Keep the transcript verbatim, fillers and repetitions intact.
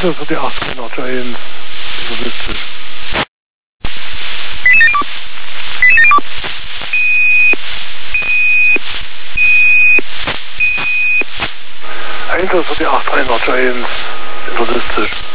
Dahinter für die acht Notcher eins, interessistisch. Dahinter für die acht drei Notcher eins, interessistisch.